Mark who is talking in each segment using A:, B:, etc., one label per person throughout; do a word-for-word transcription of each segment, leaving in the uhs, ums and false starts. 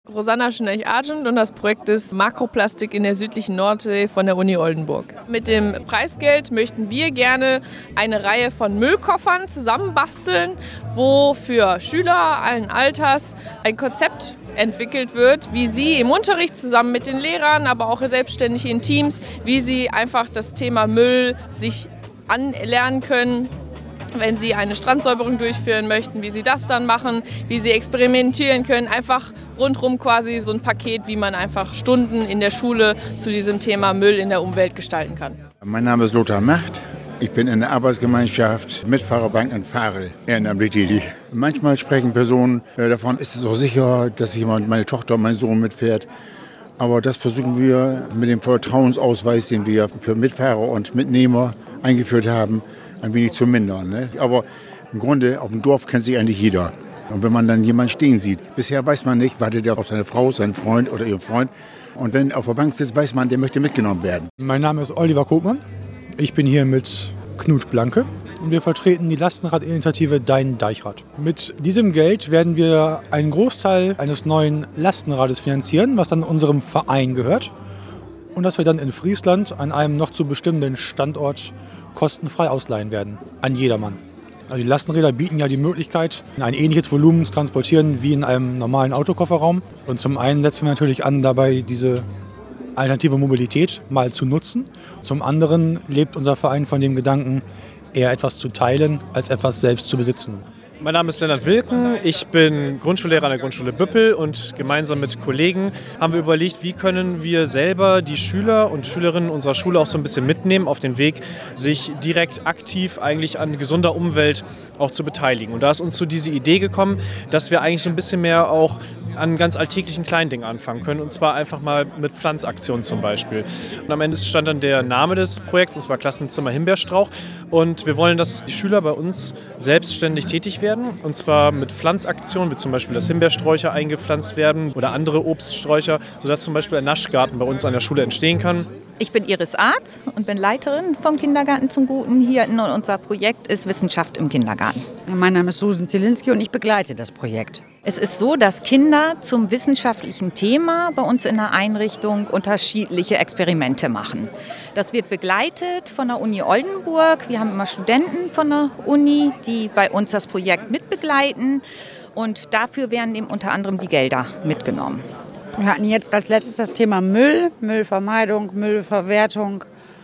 A: Rosanna Schnelch-Argent und das Projekt ist Makroplastik in der südlichen Nordsee von der Uni Oldenburg. Mit dem Preisgeld möchten wir gerne eine Reihe von Müllkoffern zusammenbasteln, wo für Schüler allen Alters ein Konzept entwickelt wird, wie sie im Unterricht zusammen mit den Lehrern, aber auch selbstständig in Teams, wie sie einfach das Thema Müll sich anlernen können, wenn sie eine Strandsäuberung durchführen möchten, wie sie das dann machen, wie sie experimentieren können, einfach rundherum quasi so ein Paket, wie man einfach Stunden in der Schule zu diesem Thema Müll in der Umwelt gestalten kann.
B: Mein Name ist Lothar Macht. Ich bin in der Arbeitsgemeinschaft Mitfahrerbank in Varel ehrenamtlich tätig. Manchmal sprechen Personen davon, ist es auch sicher, dass jemand, meine Tochter und mein Sohn mitfährt. Aber das versuchen wir mit dem Vertrauensausweis, den wir für Mitfahrer und Mitnehmer eingeführt haben, ein wenig zu mindern. Ne? Aber im Grunde auf dem Dorf kennt sich eigentlich jeder. Und wenn man dann jemanden stehen sieht, bisher weiß man nicht, wartet er auf seine Frau, seinen Freund oder ihren Freund. Und wenn er auf der Bank sitzt, weiß man, der möchte mitgenommen werden.
C: Mein Name ist Oliver Kopmann. Ich bin hier mit Knut Blanke und wir vertreten die Lastenradinitiative Dein Deichrad. Mit diesem Geld werden wir einen Großteil eines neuen Lastenrades finanzieren, was dann unserem Verein gehört. Und das wir dann in Friesland an einem noch zu bestimmenden Standort kostenfrei ausleihen werden, an jedermann. Also die Lastenräder bieten ja die Möglichkeit, ein ähnliches Volumen zu transportieren wie in einem normalen Autokofferraum. Und zum einen setzen wir natürlich an, dabei diese alternative Mobilität mal zu nutzen. Zum anderen lebt unser Verein von dem Gedanken, eher etwas zu teilen, als etwas selbst zu besitzen.
D: Mein Name ist Lennart Wilken, ich bin Grundschullehrer an der Grundschule Büppel und gemeinsam mit Kollegen haben wir überlegt, wie können wir selber die Schüler und Schülerinnen unserer Schule auch so ein bisschen mitnehmen auf den Weg, sich direkt aktiv eigentlich an gesunder Umwelt auch zu beteiligen. Und da ist uns so diese Idee gekommen, dass wir eigentlich so ein bisschen mehr auch an ganz alltäglichen kleinen Dingen anfangen können, und zwar einfach mal mit Pflanzaktionen zum Beispiel. Und am Ende stand dann der Name des Projekts, das war Klassenzimmer Himbeerstrauch, und wir wollen, dass die Schüler bei uns selbstständig tätig werden, und zwar mit Pflanzaktionen, wie zum Beispiel, dass Himbeersträucher eingepflanzt werden oder andere Obststräucher, sodass zum Beispiel ein Naschgarten bei uns an der Schule entstehen kann.
E: Ich bin Iris Arz und bin Leiterin vom Kindergarten zum Guten hier. Und unser Projekt ist Wissenschaft im Kindergarten.
F: Mein Name ist Susan Zielinski und ich begleite das Projekt.
E: Es ist so, dass Kinder zum wissenschaftlichen Thema bei uns in der Einrichtung unterschiedliche Experimente machen. Das wird begleitet von der Uni Oldenburg. Wir haben immer Studenten von der Uni, die bei uns das Projekt mitbegleiten. Und dafür werden eben unter anderem die Gelder mitgenommen.
F: Wir hatten jetzt als letztes das Thema Müll, Müllvermeidung, Müllverwertung.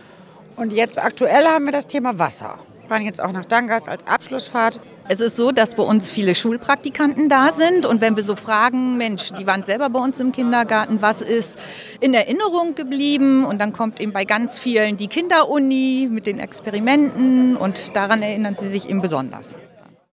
F: Und jetzt aktuell haben wir das Thema Wasser. Wir fahren jetzt auch nach Dangas als Abschlussfahrt.
E: Es ist so, dass bei uns viele Schulpraktikanten da sind. Und wenn wir so fragen, Mensch, die waren selber bei uns im Kindergarten, was ist in Erinnerung geblieben? Und dann kommt eben bei ganz vielen die Kinderuni mit den Experimenten. Und daran erinnern sie sich eben besonders.